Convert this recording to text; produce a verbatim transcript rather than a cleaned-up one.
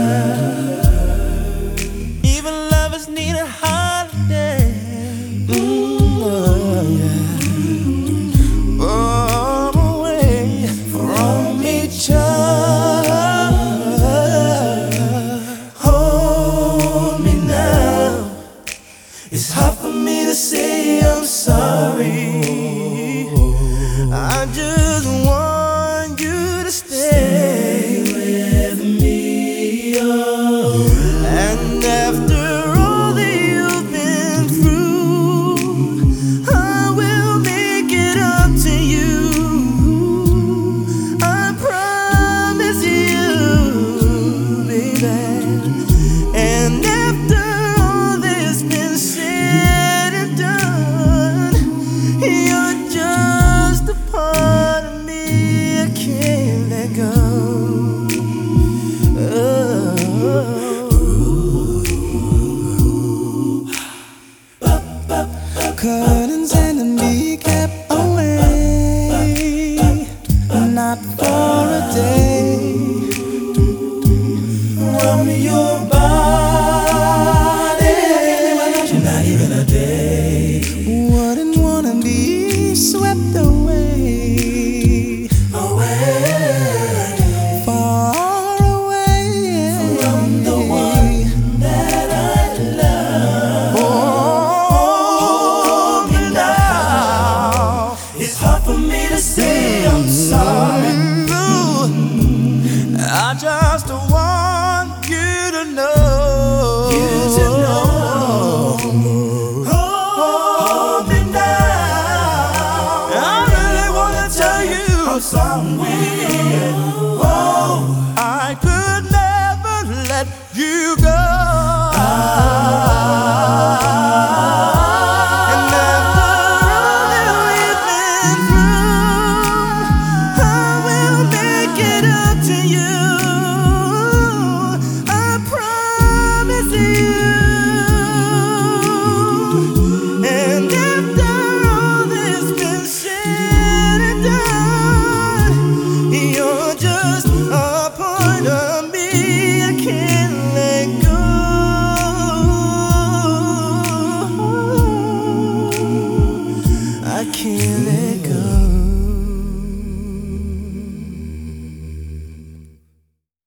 Even lovers need a holiday. Mm, oh, yeah. Far away from each other. Hold me now. It's hard for me to say I'm sorry. I just want you to stay with me, oh. And after all that you've been through, I will make it up to you. I promise you, baby. And after all that's been said and done, you're just a part of me I can't let go. Oh. Curtains and me kept away, not for a day. From your body, not even a day. Wouldn't wanna be swept away, away, far away from the one that I love. Hold me now. It's hard for me to say I'm sorry. I just want you to know. You to know. Hold me now. I really wanna tell you I'm sorry. Oh, I could never let you go. And after all that we've been through, I will make it up to you. I promise you. And after all that's been said and done, you're just a part of me I can't let go. I can't